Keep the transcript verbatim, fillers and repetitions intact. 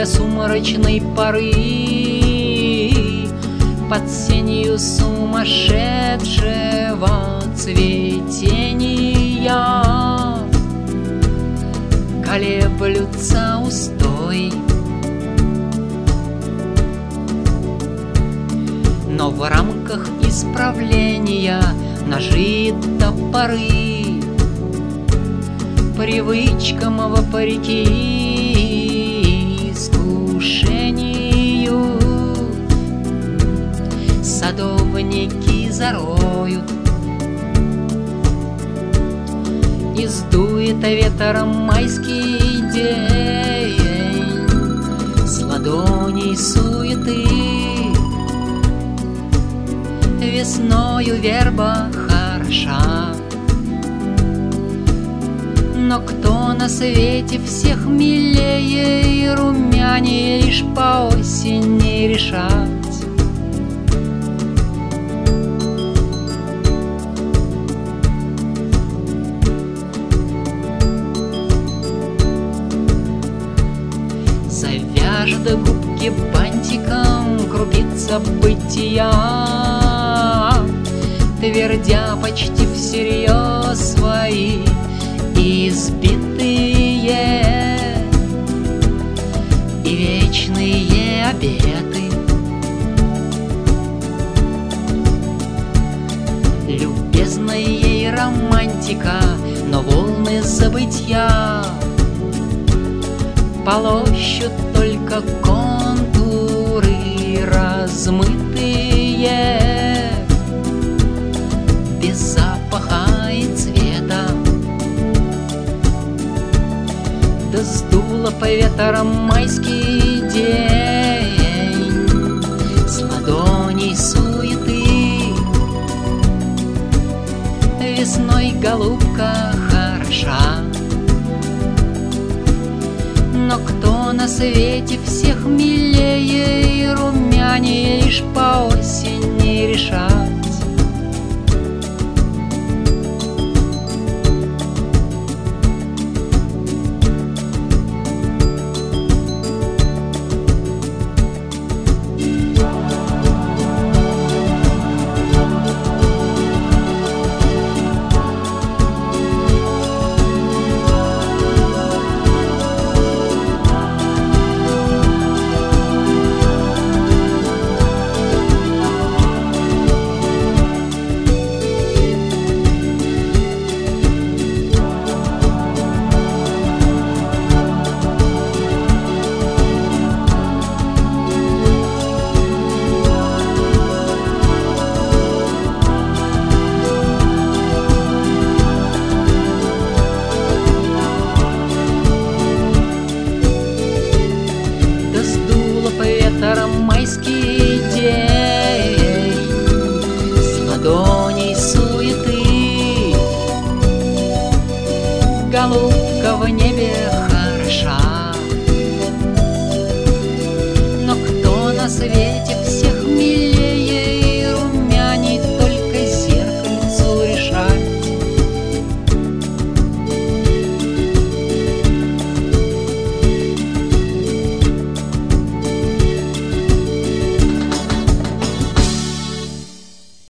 до сумрачной поры, под сенью сумасшедшего цветения колеблются устои. Но в рамках исправления ножи топоры привычкам вопреки искушению садовники зароют. И сдует ветром майский день с ладоней суеты. Весною верба хороша, но кто на свете всех милее и румянее лишь по осени решать? Завяжет губки бантиком крупица бытия, твердя почти всерьез свои избитые и вечные обеты. Любезная ей романтика, но волны забытья полощут только контуры размытые, без запаха и цвета. Да сдуло по ветрам майский день с ладоней суеты. Весной голубка хороша, но кто на свете всех милее и румянее лишь по осени решать? Майский день с ладоней суеты. Голубка в небе хороша, но кто на свете